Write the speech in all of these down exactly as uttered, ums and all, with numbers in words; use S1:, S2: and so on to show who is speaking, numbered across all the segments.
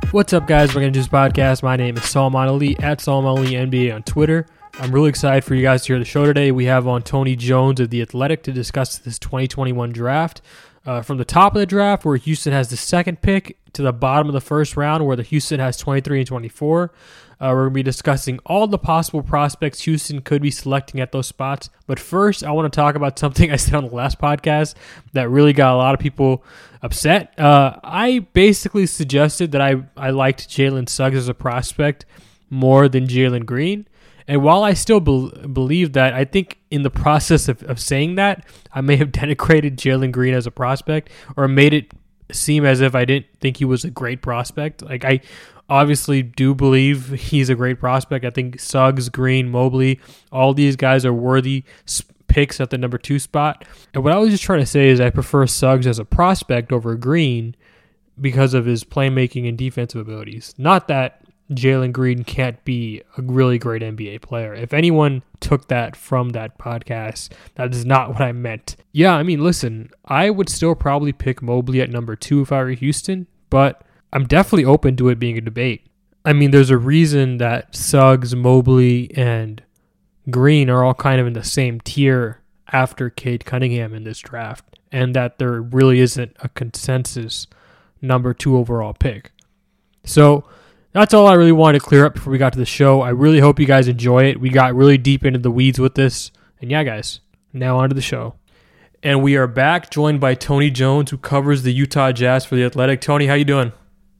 S1: What's up, guys? We're going to do this podcast. My name is Salman Ali at Salman Ali N B A on Twitter. I'm really excited for you guys to hear the show today. We have on Tony Jones of The Athletic to discuss this twenty twenty-one draft. Uh, from the top of the draft, where Houston has the second pick, to the bottom of the first round, where the Houston has twenty-three and twenty-four. Uh, we're going to be discussing all the possible prospects Houston could be selecting at those spots. But first, I want to talk about something I said on the last podcast that really got a lot of people upset. Uh, I basically suggested that I, I liked Jalen Suggs as a prospect more than Jalen Green. And while I still be- believe that, I think in the process of, of saying that, I may have denigrated Jalen Green as a prospect or made it seem as if I didn't think he was a great prospect. Like, I obviously do believe he's a great prospect. I think Suggs, Green, Mobley, all these guys are worthy picks at the number two spot. And what I was just trying to say is I prefer Suggs as a prospect over Green because of his playmaking and defensive abilities. Not that Jalen Green can't be a really great N B A player. If anyone took that from that podcast, that is not what I meant. Yeah, I mean, listen, I would still probably pick Mobley at number two if I were Houston, but I'm definitely open to it being a debate. I mean, there's a reason that Suggs, Mobley, and Green are all kind of in the same tier after Cade Cunningham in this draft, and that there really isn't a consensus number two overall pick. So that's all I really wanted to clear up before we got to the show. I really hope you guys enjoy it. We got really deep into the weeds with this. And yeah, guys, now on to the show. And we are back, joined by Tony Jones, who covers the Utah Jazz for The Athletic. Tony, how you doing?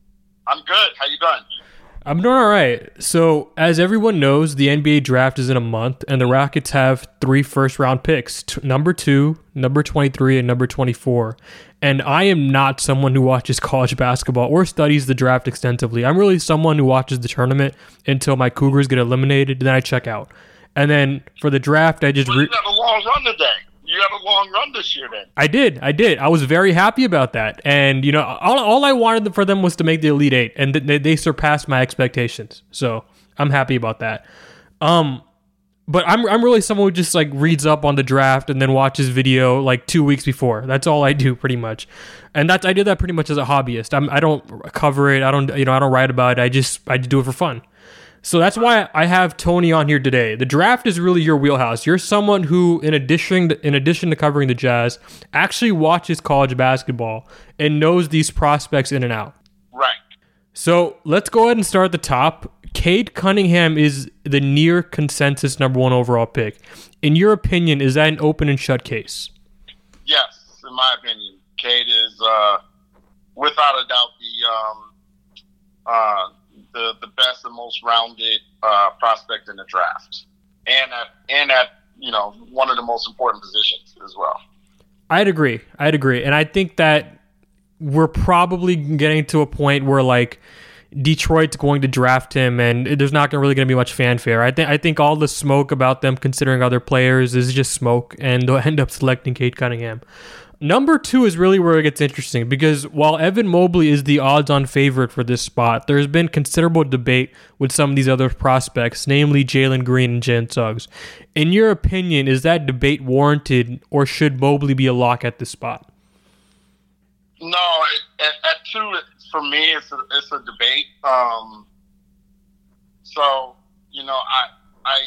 S2: I'm good. How you doing?
S1: I'm doing all right. So, as everyone knows, the N B A draft is in a month, and the Rockets have three first-round picks, t- number two, number twenty-three, and number twenty-four. And I am not someone who watches college basketball or studies the draft extensively. I'm really someone who watches the tournament until my Cougars get eliminated, then I check out. And then for the draft, I just...
S2: Well, you had a long run today. You had a long run this year then.
S1: I did. I did. I was very happy about that. And, you know, all, all I wanted for them was to make the Elite Eight, and they, they surpassed my expectations. So I'm happy about that. Um, but I'm I'm really someone who just, like, reads up on the draft and then watches video, like, two weeks before. That's all I do, pretty much. And that's I did that pretty much as a hobbyist. I'm, I don't cover it. I don't, you know, I don't write about it. I just, I do it for fun. So that's why I have Tony on here today. The draft is really your wheelhouse. You're someone who, in addition to, in addition to covering the Jazz, actually watches college basketball and knows these prospects in and out.
S2: Right.
S1: So let's go ahead and start at the top. Cade Cunningham is the near consensus number one overall pick. In your opinion, is that an open and shut case?
S2: Yes, in my opinion. Cade is, uh, without a doubt, the... Um, uh, the the best and most rounded uh, prospect in the draft, and at, and at you know one of the most important positions as well.
S1: I'd agree. I'd agree, and I think that we're probably getting to a point where like Detroit's going to draft him, and there's not really going to be much fanfare. I think I think all the smoke about them considering other players is just smoke, and they'll end up selecting Cade Cunningham. Number two is really where it gets interesting because while Evan Mobley is the odds-on favorite for this spot, there's been considerable debate with some of these other prospects, namely Jalen Green and Jalen Suggs. In your opinion, is that debate warranted, or should Mobley be a lock at this spot?
S2: No, at, at two, for me, it's a, it's a debate. Um, so, you know, I I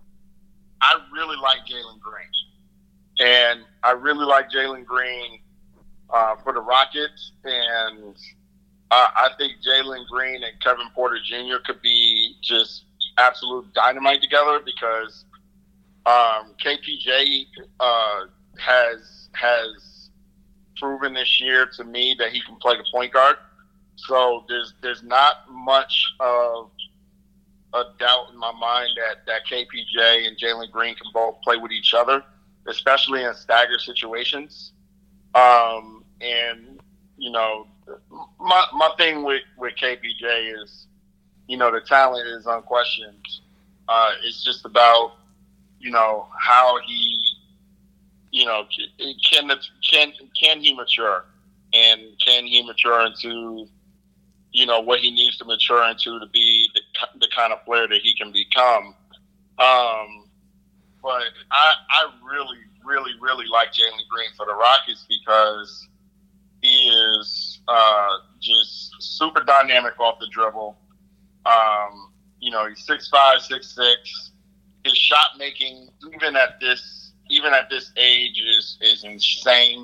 S2: I really like Jalen Green. And I really like Jalen Green uh, for the Rockets. And uh, I think Jalen Green and Kevin Porter Junior could be just absolute dynamite together because um, K P J uh, has has proven this year to me that he can play the point guard. So there's there's not much of a doubt in my mind that, that K P J and Jalen Green can both play with each other, especially in stagger situations. Um, and, you know, my my thing with, with K P J is, you know, the talent is unquestioned. Uh, it's just about, you know, how he, you know, can can can he mature, and can he mature into, you know, what he needs to mature into to be the, the kind of player that he can become. Um, but I, I really, really, really like Jalen Green for the Rockets because he is uh, just super dynamic off the dribble. Um, you know, he's six five, six six. His shot making, even at this, even at this age, is is insane.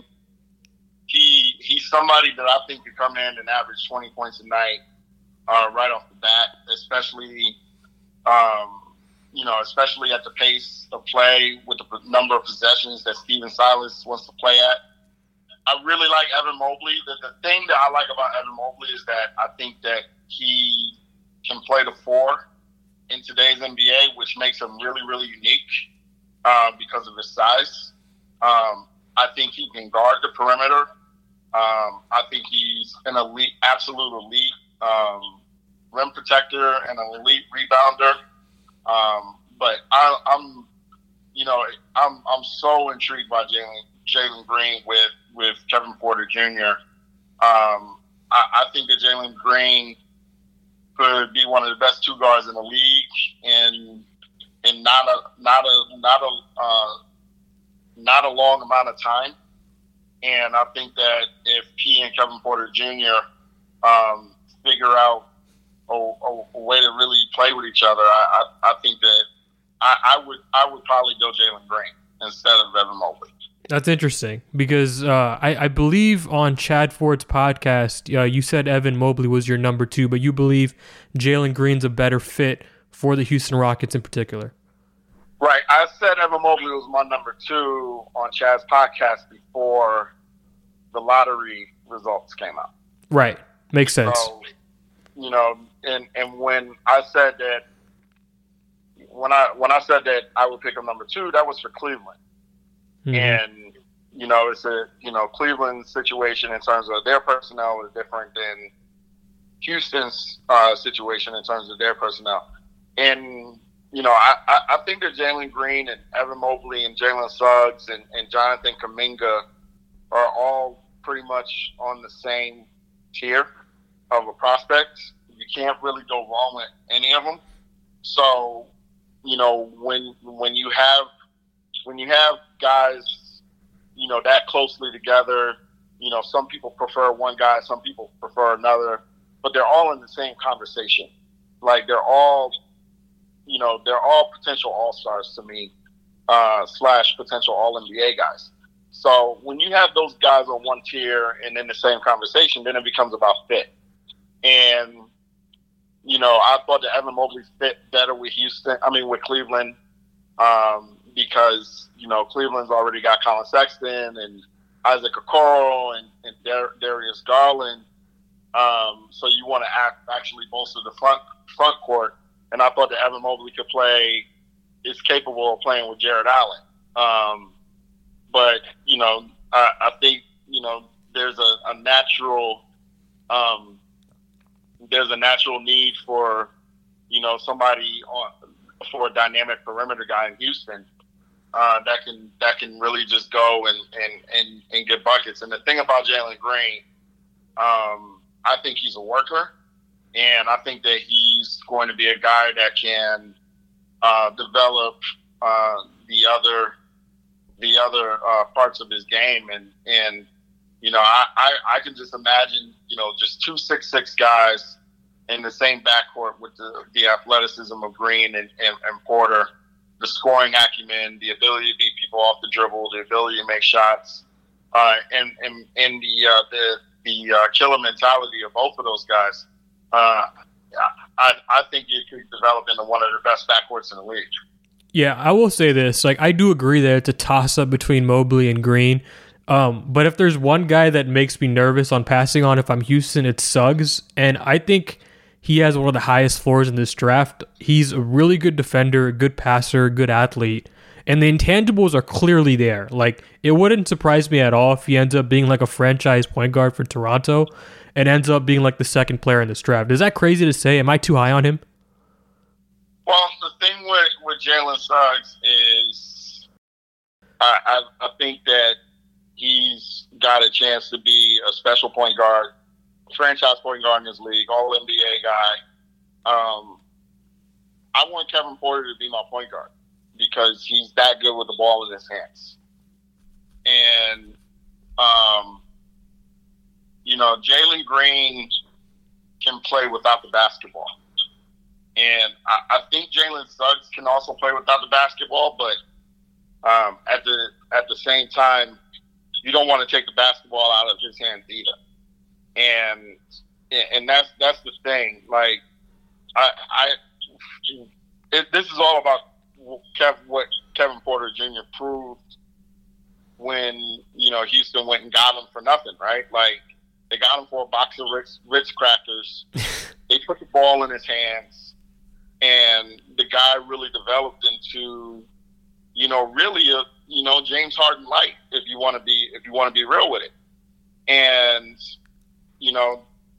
S2: He he's somebody that I think could come in and average twenty points a night uh, right off the bat, especially um, you know, especially at the pace of play with the number of possessions that Steven Silas wants to play at. I really like Evan Mobley. The, the thing that I like about Evan Mobley is that I think that he can play the four in today's N B A, which makes him really, really unique uh, because of his size. Um, I think he can guard the perimeter. Um, I think he's an elite, absolute elite um, rim protector and an elite rebounder. Um, but I, I'm, you know, I'm I'm so intrigued by Jalen Jalen Green with with Kevin Porter Junior Um, I, I think that Jalen Green could be one of the best two guards in the league in in not a not a not a uh, not a long amount of time. And I think that if he and Kevin Porter Junior um, figure out a, a, a way to really play with each other, I, I, I think that I, I would I would probably go Jalen Green instead of Evan Mobley.
S1: That's interesting because uh, I, I believe on Chad Ford's podcast, uh, you said Evan Mobley was your number two, but you believe Jalen Green's a better fit for the Houston Rockets in particular.
S2: Right. I said Evan Mobley was my number two on Chad's podcast before the lottery results came out.
S1: Right. Makes sense.
S2: So, you know, and, and when I said that, when I when I said that I would pick him number two, that was for Cleveland. Mm-hmm. And, you know, it's a, you know, Cleveland's situation in terms of their personnel is different than Houston's uh, situation in terms of their personnel. And, you know, I, I, I think that Jalen Green and Evan Mobley and Jalen Suggs and, and Jonathan Kuminga are all pretty much on the same tier of a prospect. You can't really go wrong with any of them. So, you know, when when you have when you have guys, you know, that closely together, you know, some people prefer one guy, some people prefer another, but they're all in the same conversation. Like they're all, you know, they're all potential all-stars to me, uh, slash potential all N B A guys. So when you have those guys on one tier and in the same conversation, then it becomes about fit. And, you know, I thought that Evan Mobley fit better with Houston, I mean, with Cleveland, um, because, you know, Cleveland's already got Colin Sexton and Isaac Okoro and, and Dar- Darius Garland. Um, so you want to act, actually bolster the front front court. And I thought that Evan Mobley could play, is capable of playing with Jared Allen. Um, but, you know, I, I think, you know, there's a, a natural, um, there's a natural need for, you know, somebody on, for a dynamic perimeter guy in Houston uh, that can, that can really just go and, and, and, and get buckets. And the thing about Jalen Green, um, I think he's a worker. And I think that he's going to be a guy that can uh, develop uh, the other the other uh, parts of his game. And, and you know, I, I, I can just imagine, you know, just two six six guys in the same backcourt with the, the athleticism of Green and, and, and Porter, the scoring acumen, the ability to beat people off the dribble, the ability to make shots, uh, and, and, and the, uh, the, the uh, killer mentality of both of those guys. Uh, I, I think you could develop into one of the best backcourts in the league.
S1: Yeah, I will say this. Like, I do agree that it's a toss-up between Mobley and Green. Um, but if there's one guy that makes me nervous on passing on if I'm Houston, it's Suggs. And I think he has one of the highest floors in this draft. He's a really good defender, a good passer, good athlete. And the intangibles are clearly there. Like, it wouldn't surprise me at all if he ends up being like a franchise point guard for Toronto and ends up being like the second player in this draft. Is that crazy to say? Am I too high on him?
S2: Well, the thing with, with Jalen Suggs is I, I, I think that he's got a chance to be a special point guard, franchise point guard in this league, all N B A guy. Um, I want Kevin Porter to be my point guard because he's that good with the ball in his hands. And, um, you know, Jalen Green can play without the basketball. And I, I think Jalen Suggs can also play without the basketball, but um, at the at the same time, you don't want to take the basketball out of his hands either. And and that's that's the thing. Like I, I it, this is all about Kev, what Kevin Porter Junior proved when you know Houston went and got him for nothing, right? Like they got him for a box of Ritz, Ritz crackers. They put the ball in his hands, and the guy really developed into, you know, really a you know James Harden light, if you want to be if you want to be real with it. And you know,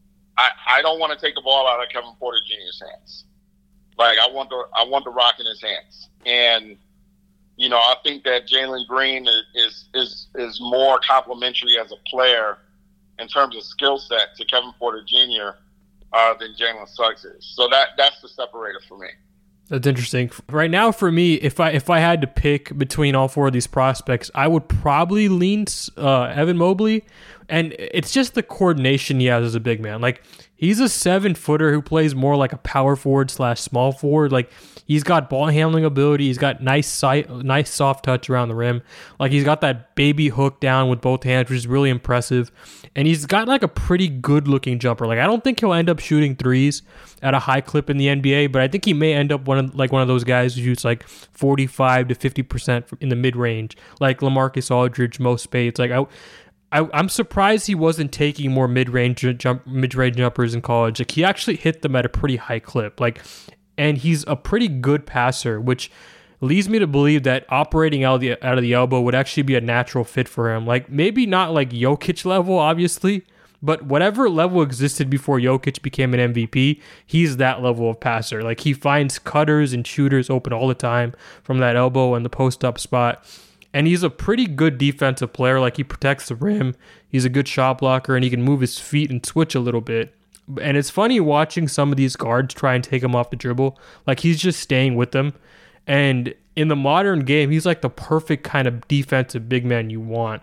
S2: I I don't want to take the ball out of Kevin Porter Junior's hands. Like I want the I want the rock in his hands, and you know I think that Jalen Green is is is, is more complimentary as a player in terms of skill set to Kevin Porter Junior Uh, than Jalen Suggs is. So that that's the separator for me.
S1: That's interesting. Right now, for me, if I if I had to pick between all four of these prospects, I would probably lean uh, Evan Mobley, and it's just the coordination he has as a big man. Like he's a seven footer who plays more like a power forward slash small forward. Like he's got ball handling ability. He's got nice sight, nice soft touch around the rim. Like he's got that baby hook down with both hands, which is really impressive. And he's got like a pretty good looking jumper. Like I don't think he'll end up shooting threes at a high clip in the N B A, but I think he may end up one of like one of those guys who shoots like forty-five to fifty percent in the mid range, like LaMarcus Aldridge, Mo Spades. Like I, I I'm surprised he wasn't taking more mid range jump mid range jumpers in college. Like he actually hit them at a pretty high clip. Like, and he's a pretty good passer, which leads me to believe that operating out of the out of the elbow would actually be a natural fit for him. Like maybe not like Jokic level, obviously, but whatever level existed before Jokic became an M V P, he's that level of passer. Like he finds cutters and shooters open all the time from that elbow and the post-up spot. And he's a pretty good defensive player. Like he protects the rim. He's a good shot blocker, and he can move his feet and switch a little bit. And it's funny watching some of these guards try and take him off the dribble. Like he's just staying with them. And in the modern game, he's like the perfect kind of defensive big man you want.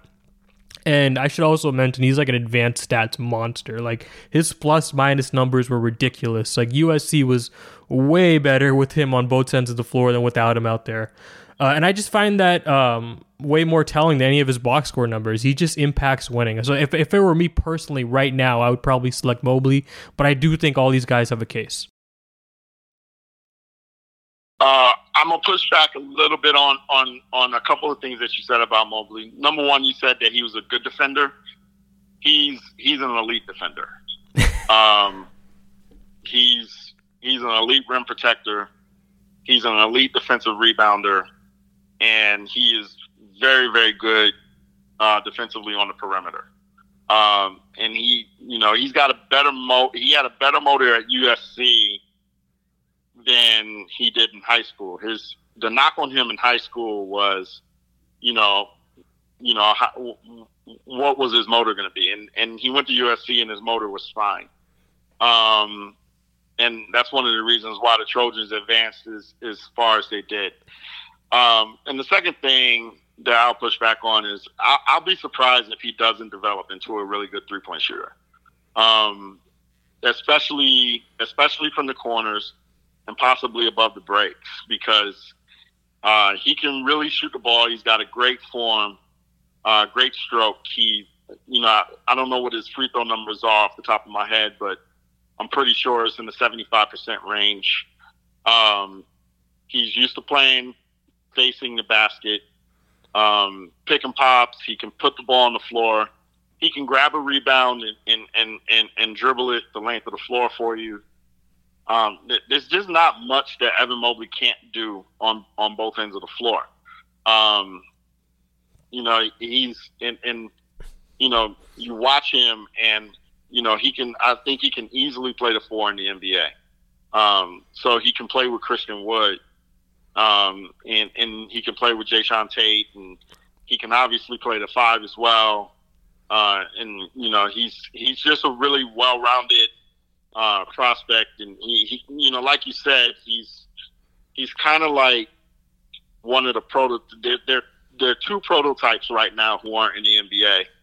S1: And I should also mention he's like an advanced stats monster. Like his plus minus numbers were ridiculous. Like U S C was way better with him on both ends of the floor than without him out there. Uh, and I just find that um, way more telling than any of his box score numbers. He just impacts winning. So if, if it were me personally right now, I would probably select Mobley. But I do think all these guys have a case.
S2: Uh, I'm gonna push back a little bit on, on, on a couple of things that you said about Mobley. Number one, you said that he was a good defender. He's he's an elite defender. um, he's he's an elite rim protector. He's an elite defensive rebounder, and he is very very good uh, defensively on the perimeter. Um, and he you know he's got a better mo he had a better motor at U S C than he did in high school. His the knock on him in high school was, you know, you know, how, what was his motor going to be? And and he went to U S C and his motor was fine. Um, and that's one of the reasons why the Trojans advanced as as far as they did. Um, and the second thing that I'll push back on is I'll, I'll be surprised if he doesn't develop into a really good three point shooter, um, especially especially from the corners and possibly above the breaks, because uh, he can really shoot the ball. He's got a great form, uh, great stroke. He, you know, I, I don't know what his free throw numbers are off the top of my head, but I'm pretty sure it's in the seventy-five percent range. Um, he's used to playing facing the basket, um, pick and pops. He can put the ball on the floor. He can grab a rebound and, and, and, and, and dribble it the length of the floor for you. Um, there's just not much that Evan Mobley can't do on, on both ends of the floor. Um, you know, he's and, and you know, you watch him and, you know, he can, I think he can easily play the four in the N B A. Um, so he can play with Christian Wood, um, and, and he can play with Jayshawn Tate, and he can obviously play the five as well. Uh, and, you know, he's, he's just a really well-rounded, Uh, prospect, and he, he, you know, like you said, he's he's kind of like one of the proto. There, there, there are two prototypes right now who aren't in the N B A.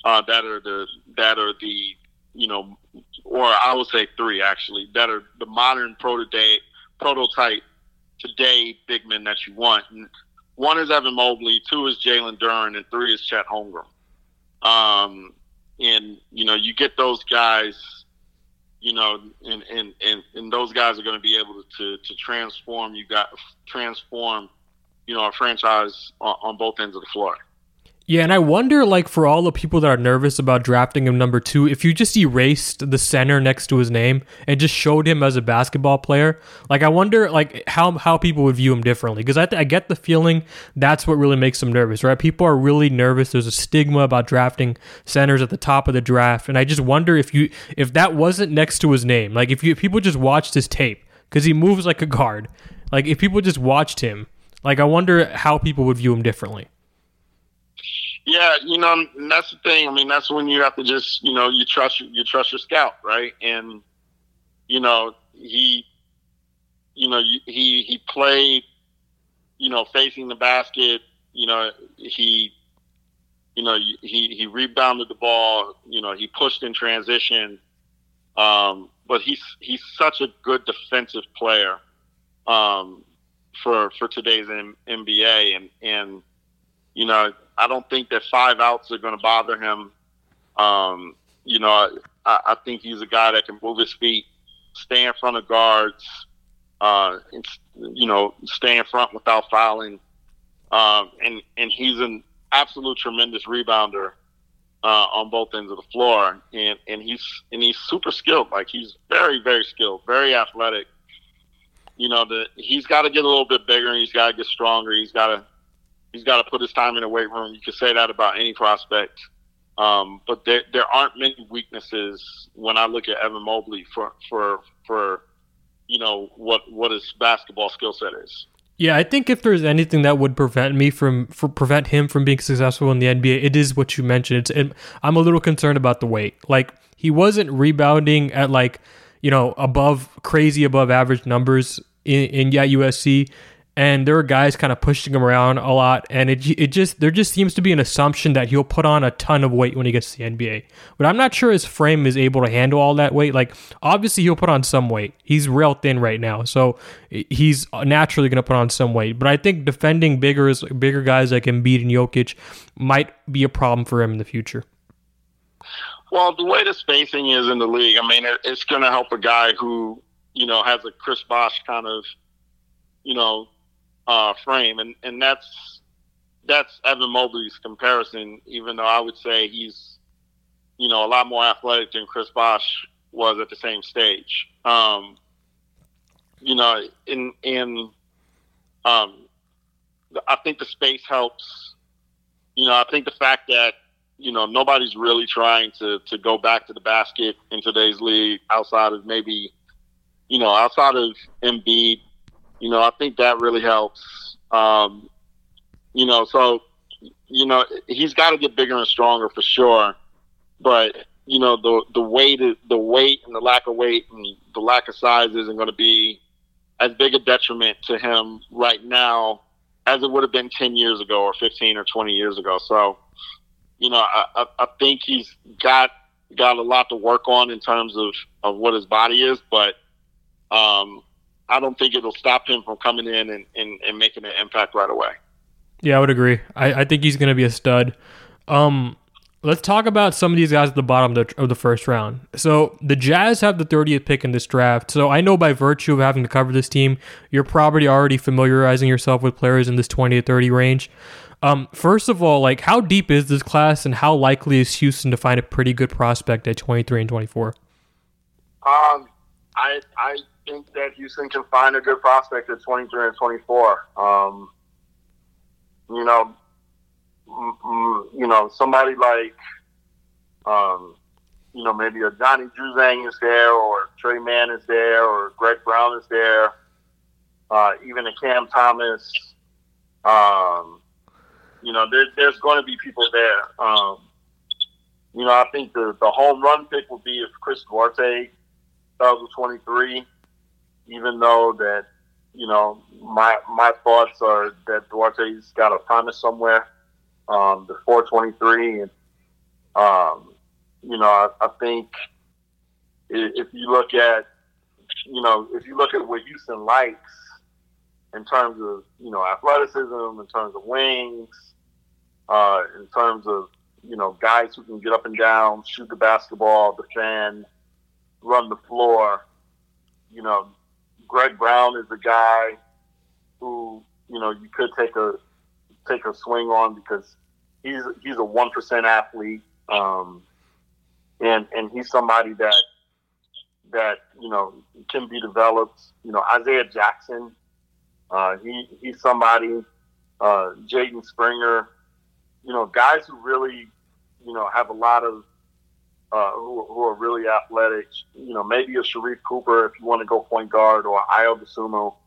S2: uh, that are the that are the you know, or I would say three actually that are the modern prototype prototype today big men that you want. And one is Evan Mobley, two is Jalen Duren, and three is Chet Holmgren. Um, and you know, you get those guys, you know, and and and, and those guys are going to be able to to transform. You got transform, you know, a franchise on, on both ends of the floor.
S1: Yeah, and I wonder, like, for all the people that are nervous about drafting him number two, if you just erased the center next to his name and just showed him as a basketball player, like, I wonder, like, how how people would view him differently. Because I, th- I get the feeling that's what really makes him nervous, right? People are really nervous. There's a stigma about drafting centers at the top of the draft, and I just wonder if you if that wasn't next to his name, like, if you if people just watched his tape, because he moves like a guard, like, if people just watched him, like, I wonder how people would view him differently.
S2: Yeah, you know, and that's the thing. I mean, that's when you have to just, you know, you trust you trust your scout, right? And you know, he, you know, he he played, you know, facing the basket. You know, he, you know, he he rebounded the ball. You know, he pushed in transition. Um, but he's he's such a good defensive player um, for for today's N B A, and and you know. I don't think that five outs are going to bother him. Um, you know, I, I think he's a guy that can move his feet, stay in front of guards, uh, and, you know, stay in front without fouling. Um, and, and he's an absolute tremendous rebounder uh, on both ends of the floor. And, and he's and he's super skilled. Like, he's very, very skilled, very athletic. You know, the, he's got to get a little bit bigger, and he's got to get stronger. He's got to He's got to put his time in the weight room. You can say that about any prospect. Um, but there there aren't many weaknesses when I look at Evan Mobley for, for, for you know, what, what his basketball skill set is.
S1: Yeah, I think if there's anything that would prevent me from for prevent him from being successful in the N B A, it is what you mentioned. It's, it, I'm a little concerned about the weight. Like, he wasn't rebounding at, like, you know, above crazy above average numbers in, in yeah, U S C. And there are guys kind of pushing him around a lot, and it it just there just seems to be an assumption that he'll put on a ton of weight when he gets to the N B A. But I'm not sure his frame is able to handle all that weight. Like, obviously he'll put on some weight. He's real thin right now, so he's naturally going to put on some weight. But I think defending bigger bigger guys like Embiid and Jokic might be a problem for him in the future.
S2: Well, the way the spacing is in the league, I mean, it, it's going to help a guy who, you know, has a Chris Bosh kind of, you know, Uh, frame, and, and that's that's Evan Mobley's comparison, even though I would say he's, you know, a lot more athletic than Chris Bosh was at the same stage. Um, you know, in in um, I think the space helps. You know, I think the fact that, you know, nobody's really trying to, to go back to the basket in today's league outside of maybe, you know, outside of Embiid. You know, I think that really helps. Um, you know, so, you know, he's got to get bigger and stronger for sure. But, you know, the the weight, the weight and the lack of weight and the lack of size isn't going to be as big a detriment to him right now as it would have been ten years ago or fifteen or twenty years ago. So, you know, I, I, I think he's got got a lot to work on in terms of, of what his body is, but um, I don't think it'll stop him from coming in and, and, and making an impact right away.
S1: Yeah, I would agree. I, I think he's going to be a stud. Um, let's talk about some of these guys at the bottom of the, of the first round. So the Jazz have the thirtieth pick in this draft. So I know by virtue of having to cover this team, you're probably already familiarizing yourself with players in this twenty to thirty range. Um, first of all, like, how deep is this class, and how likely is Houston to find a pretty good prospect at twenty-three and twenty-four?
S2: Um, I I think that Houston can find a good prospect at twenty-three and twenty-four. Um, you know, mm, you know, somebody like, um, you know, maybe a Johnny Juzang is there, or Trey Mann is there, or Greg Brown is there, uh, even a Cam Thomas. Um, you know, there, there's going to be people there. Um, you know, I think the, the home run pick would be if Chris Duarte fell to twenty-three, even though that, you know, my my thoughts are that Duarte's got a promise somewhere um, before twenty-three. And Um, you know, I, I think if you look at, you know, if you look at what Houston likes in terms of, you know, athleticism, in terms of wings, uh, in terms of, you know, guys who can get up and down, shoot the basketball, defend, run the floor, you know, Greg Brown is a guy who, you know, you could take a take a swing on because he's he's a one percent athlete, um, and and he's somebody that that you know can be developed. You know, Isaiah Jackson, uh, he he's somebody. Uh, Jaden Springer, you know, guys who really, you know, have a lot of uh, who, who are really athletic. You know, maybe a Sharif Cooper if you want to go point guard, or Ayo Dosunmu.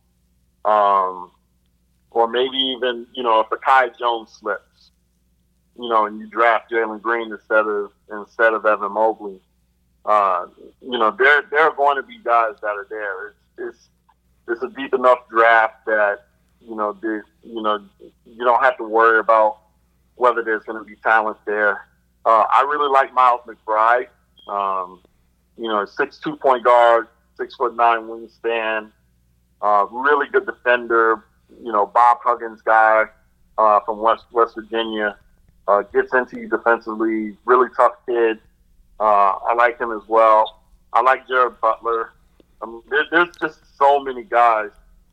S2: Um, or maybe even, you know, if Kai Jones slips, you know, and you draft Jalen Green instead of instead of Evan Mobley, uh, you know, there there are going to be guys that are there. It's it's it's a deep enough draft that you know there, you know you don't have to worry about whether there's going to be talent there. Uh, I really like Miles McBride. Um, you know, six two point guard, six foot nine wingspan, uh, really good defender. You know, Bob Huggins guy uh, from West West Virginia, uh, gets into you defensively. Really tough kid. Uh, I like him as well. I like Jared Butler. I mean, there, there's just so many guys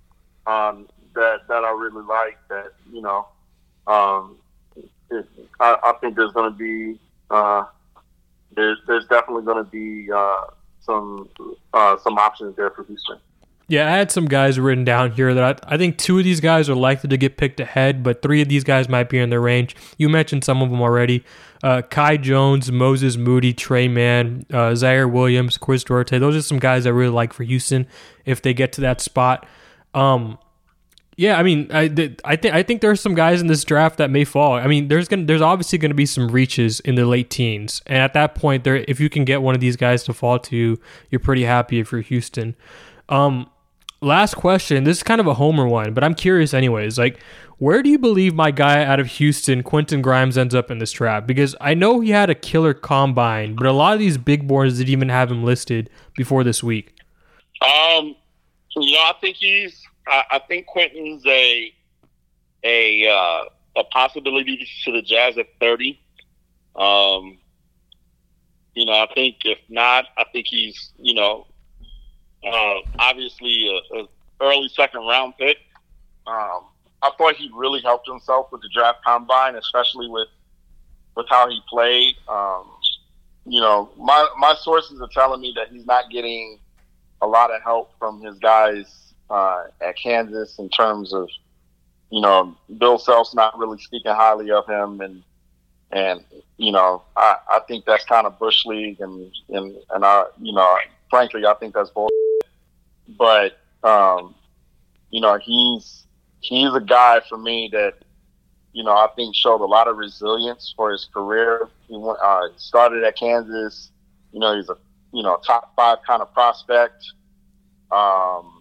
S2: um, that that I really like. That you know, um, it, I, I think there's going to be uh, there's there's definitely going to be uh, some uh, some options there for Houston.
S1: Yeah, I had some guys written down here that I, I think two of these guys are likely to get picked ahead, but three of these guys might be in their range. You mentioned some of them already. Uh, Kai Jones, Moses Moody, Trey Mann, uh, Zaire Williams, Chris Duarte. Those are some guys I really like for Houston if they get to that spot. Um, yeah, I mean, I, I think I think there's some guys in this draft that may fall. I mean, there's gonna there's obviously going to be some reaches in the late teens, and at that point, there if you can get one of these guys to fall to, you're pretty happy if you're Houston. Um, Last question. This is kind of a homer one, but I'm curious anyways. Like, where do you believe my guy out of Houston, Quentin Grimes, ends up in this draft? Because I know he had a killer combine, but a lot of these big boards didn't even have him listed before this week.
S2: Um, you know, I think he's. I, I think Quentin's a a uh, a possibility to the Jazz at thirty. Um, you know, I think if not, I think he's. You know. Uh, obviously, a, a early second round pick. Um, I thought he really helped himself with the draft combine, especially with with how he played. Um, you know, my my sources are telling me that he's not getting a lot of help from his guys uh, at Kansas in terms of, you know, Bill Self's not really speaking highly of him, and and you know, I, I think that's kind of Bush League, and and and I, you know, frankly, I think that's bull. But, um, you know, he's he's a guy for me that, you know, I think showed a lot of resilience for his career. He went, uh, started at Kansas. You know, he's a, you know, top five kind of prospect. Um,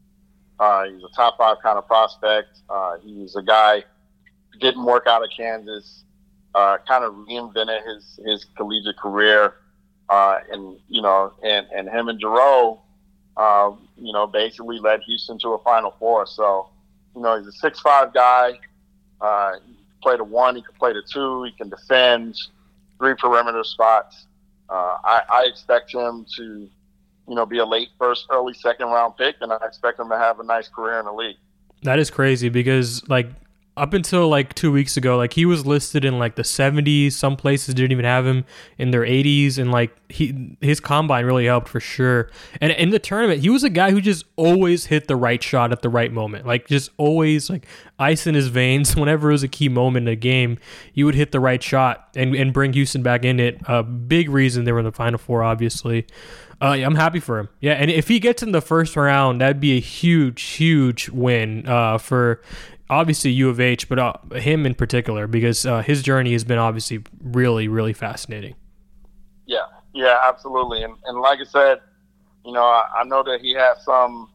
S2: uh, he's a top five kind of prospect. Uh, he's a guy who didn't work out at Kansas, uh, kind of reinvented his, his collegiate career. Uh, and, you know, and, and him and Jerome, Uh, you know, basically led Houston to a Final Four. So, you know, he's a six five guy. Uh, he can play the one, he can play the two, he can defend, three perimeter spots. Uh, I, I expect him to, you know, be a late first, early second round pick, and I expect him to have a nice career in the league.
S1: That is crazy because, like, up until like two weeks ago, like he was listed in like the seventies. Some places didn't even have him in their eighties, and like he his combine really helped for sure. And in the tournament, he was a guy who just always hit the right shot at the right moment, like just always like ice in his veins. Whenever it was a key moment in a game, he would hit the right shot and and bring Houston back in it. A big reason they were in the Final Four, obviously. Uh, yeah, I'm happy for him. Yeah, and if he gets in the first round, that'd be a huge, huge win uh, for. Obviously U of H, but uh, him in particular, because uh, his journey has been obviously really, really fascinating.
S2: Yeah, yeah, absolutely. And, and like I said, you know, I, I know that he has some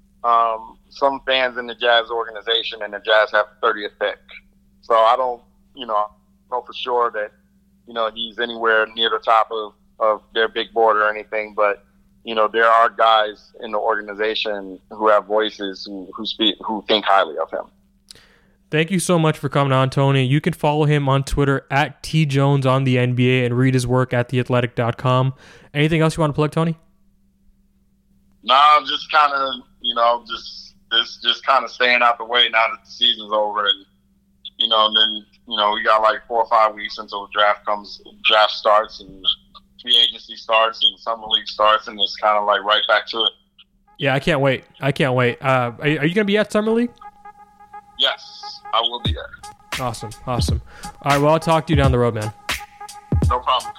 S2: um, some fans in the Jazz organization, and the Jazz have thirtieth pick. So I don't, you know, know for sure that you know, he's anywhere near the top of, of their big board or anything, but, you know, there are guys in the organization who have voices who, who speak, who think highly of him.
S1: Thank you so much for coming on, Tony. You can follow him on Twitter at T Jones on the N B A and read his work at the athletic dot com. Anything else you want to plug, Tony?
S2: No, just kind of, you know, just just just kind of staying out the way now that the season's over, and you know, and then you know we got like four or five weeks until the draft comes, draft starts, and free agency starts, and summer league starts, and it's kind of like right back to it.
S1: Yeah, I can't wait. I can't wait. Uh, are, are you going to be at summer league?
S2: Yes, I will be there.
S1: Awesome, awesome. All right, well, I'll talk to you down the road, man.
S2: No problem.